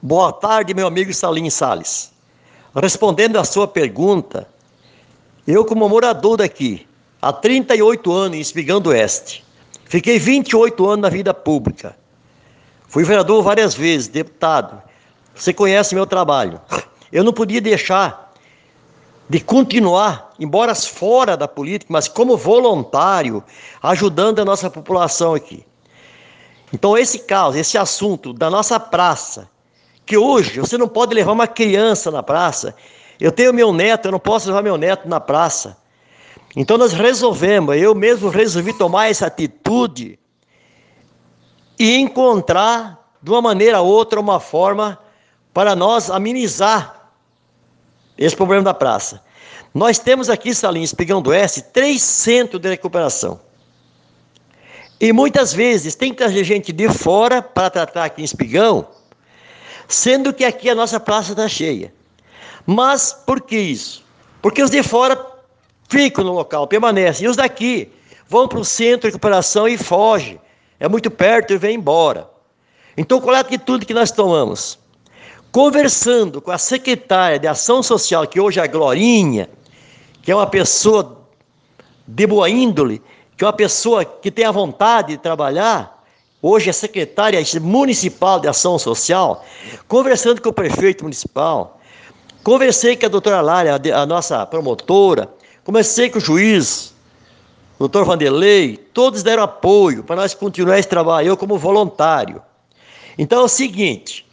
Boa tarde, meu amigo Salim Salles. Respondendo à sua pergunta, eu como morador daqui, há 38 anos em Espigão do Oeste, fiquei 28 anos na vida pública. Fui vereador várias vezes, deputado. Você conhece meu trabalho. Eu não podia deixar de continuar, embora fora da política, mas como voluntário, ajudando a nossa população aqui. Então esse caso, esse assunto da nossa praça, que hoje você não pode levar uma criança na praça. Eu tenho meu neto, eu não posso levar meu neto na praça. Então nós resolvemos, eu mesmo resolvi tomar essa atitude e encontrar, de uma maneira ou outra, uma forma para nós amenizar esse problema da praça. Nós temos aqui, Salim, Espigão do Oeste, 3 centros de recuperação. E muitas vezes tem que trazer gente de fora para tratar aqui em Espigão, sendo que aqui a nossa praça está cheia. Mas por que isso? Porque os de fora ficam no local, permanecem. E os daqui vão para o centro de recuperação e fogem. É muito perto e vem embora. Então qual é a atitude que nós tomamos? Conversando com a secretária de Ação Social, que hoje é a Glorinha, que é uma pessoa de boa índole, que é uma pessoa que tem a vontade de trabalhar, hoje é secretária municipal de Ação Social, conversando com o prefeito municipal, conversei com a doutora Lária, a nossa promotora, conversei com o juiz, o doutor Vanderlei, todos deram apoio para nós continuar esse trabalho, eu como voluntário. Então é o seguinte,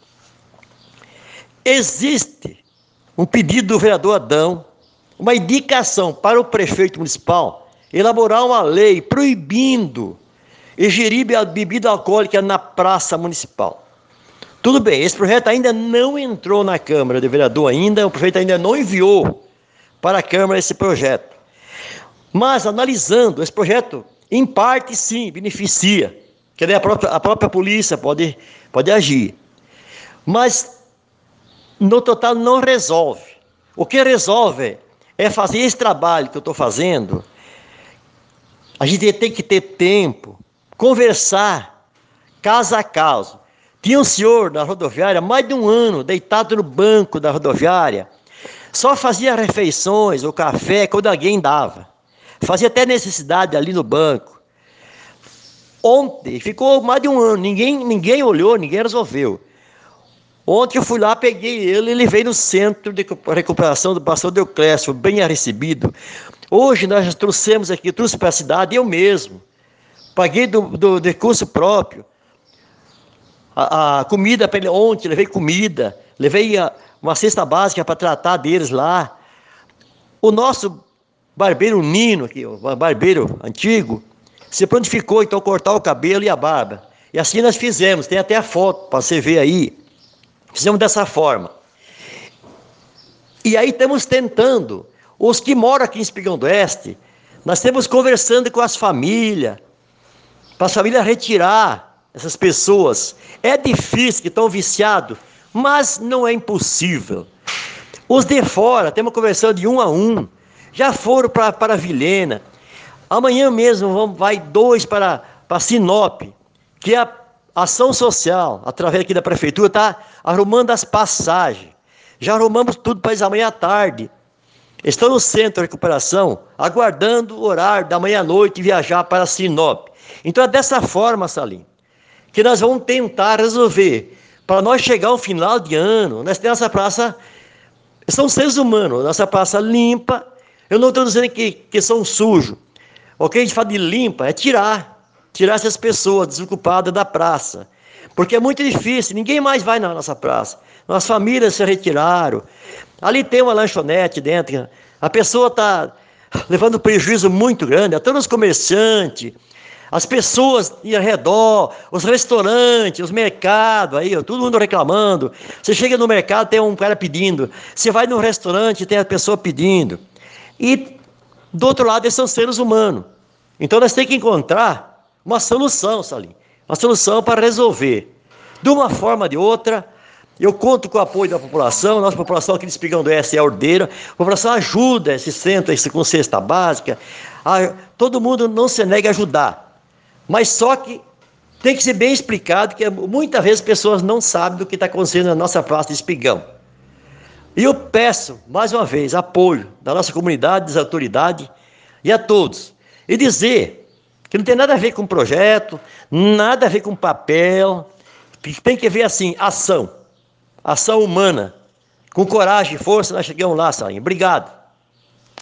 existe um pedido do vereador Adão, uma indicação para o prefeito municipal elaborar uma lei proibindo ingerir a bebida alcoólica na praça municipal. Tudo bem, esse projeto ainda não entrou na Câmara de Vereador ainda, o prefeito ainda não enviou para a Câmara esse projeto. Mas, analisando, esse projeto, em parte, sim, beneficia, que daí a própria polícia pode agir. Mas, no total, não resolve. O que resolve é fazer esse trabalho que eu estou fazendo. A gente tem que ter tempo, conversar, caso a caso. Tinha um senhor na rodoviária, mais de um ano, deitado no banco da rodoviária, só fazia refeições, ou café, quando alguém dava. Fazia até necessidade ali no banco. Ontem, ficou mais de um ano, ninguém olhou, ninguém resolveu. Ontem eu fui lá, peguei ele veio no centro de recuperação do pastor Deoclésio, bem recebido. Hoje nós já trouxe para a cidade, eu mesmo. Paguei do recurso próprio. A comida para ele ontem, levei comida, levei uma cesta básica para tratar deles lá. O nosso barbeiro Nino, aqui, o barbeiro antigo, se prontificou então cortar o cabelo e a barba. E assim nós fizemos, tem até a foto para você ver aí. Fizemos dessa forma. E aí estamos tentando, os que moram aqui em Espigão do Oeste, nós estamos conversando com as famílias, para as famílias retirar essas pessoas. É difícil, que estão viciados, mas não é impossível. Os de fora, estamos conversando de um a um, já foram para Vilhena. Amanhã mesmo vai 2 para Sinop, que é a Ação Social, através aqui da prefeitura, está arrumando as passagens. Já arrumamos tudo para eles amanhã à tarde. Estão no centro de recuperação, aguardando o horário da manhã à noite viajar para Sinop. Então é dessa forma, Salim, que nós vamos tentar resolver. Para nós chegar ao final de ano, nós temos essa praça, são seres humanos, nossa praça limpa. Eu não estou dizendo que são sujos. O que a gente fala de limpa é tirar essas pessoas desocupadas da praça. Porque é muito difícil, ninguém mais vai na nossa praça. Nossas famílias se retiraram. Ali tem uma lanchonete dentro. A pessoa está levando prejuízo muito grande, até os comerciantes, as pessoas ao redor, os restaurantes, os mercados, aí, todo mundo reclamando. Você chega no mercado, tem um cara pedindo. Você vai no restaurante, tem a pessoa pedindo. E do outro lado, eles são seres humanos. Então nós temos que encontrar uma solução, Salim. Uma solução para resolver. De uma forma ou de outra, eu conto com o apoio da população. Nossa população aqui de Espigão do Oeste é ordeira. A população ajuda esse centro com cesta básica. Todo mundo não se nega a ajudar. Mas só que tem que ser bem explicado, que muitas vezes as pessoas não sabem do que está acontecendo na nossa praça de Espigão. E eu peço, mais uma vez, apoio da nossa comunidade, das autoridades e a todos. E dizer que não tem nada a ver com projeto, nada a ver com papel, que tem que ver assim, ação humana. Com coragem e força nós chegamos lá, Sainho. Obrigado.